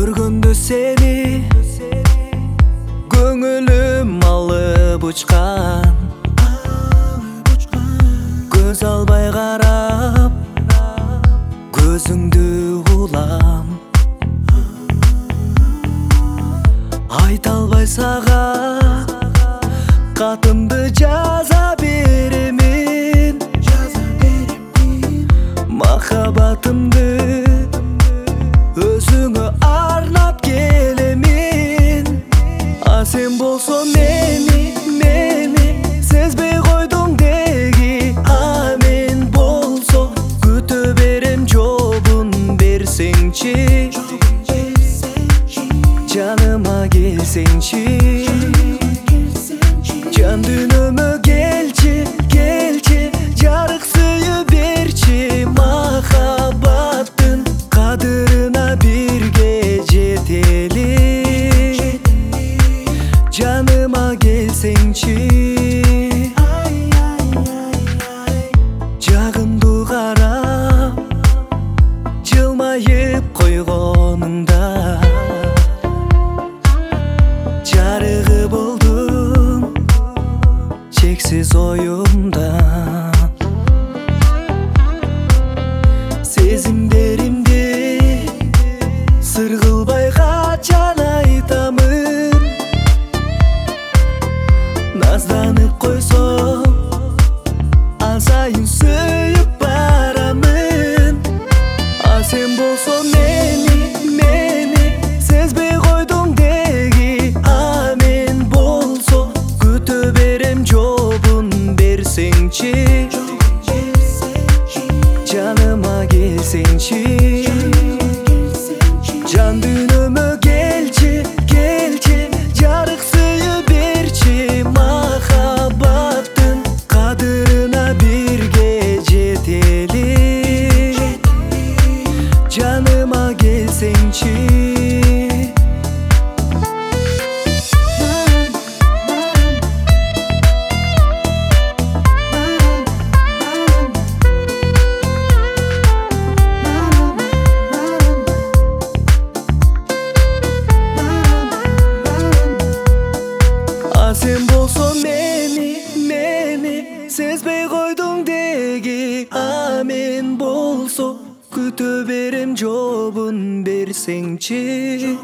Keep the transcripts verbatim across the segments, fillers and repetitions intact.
Көргөндө сени көңүлүм алып учкан, көз албай карап көзүңдү улам. Айта албай сага катымды жаза беремин, махаббатымды өзүңө арнап келемин. А сен болсо мени, мени сезбей койдуң деги. А мен болсо күтө берем жообун берсеңчи, жаныма келсеңчи, жан дүйнөмө келчи, келчи, жарык сыйы берчи. Махаббаттын кадырына бирге жетели, жаныма келсеңчи, жагымды карап жылмайып койгонуңда жарыгы болдуң чексиз оюмда. Сезимдеримди сыр кылбай качан айтамын, назданып койсоң ал сайын сүйүп барамын. А сен болсо мени, мени сезбей койдуң деги. А мен болсо күтө берем жообун берсеңчи, жаныма келсеңчи, жан дүйнөмө келчи, келчи, жарык сыйы берчи. Махаббаттын кадырына бирге жетели, жаныма келсеңчи. А сен болсо мени, мени сезбей койдуң деги. А мен болсо күтө берем жообун берсеңчи,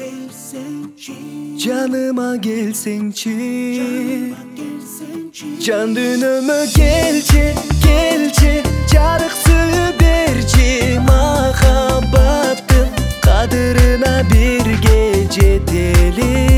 жаныма келсеңчи, жан дүйнөмө келчи, келчи, жарык сыйы берчи. Махаббаттын кадырына бирге жетели,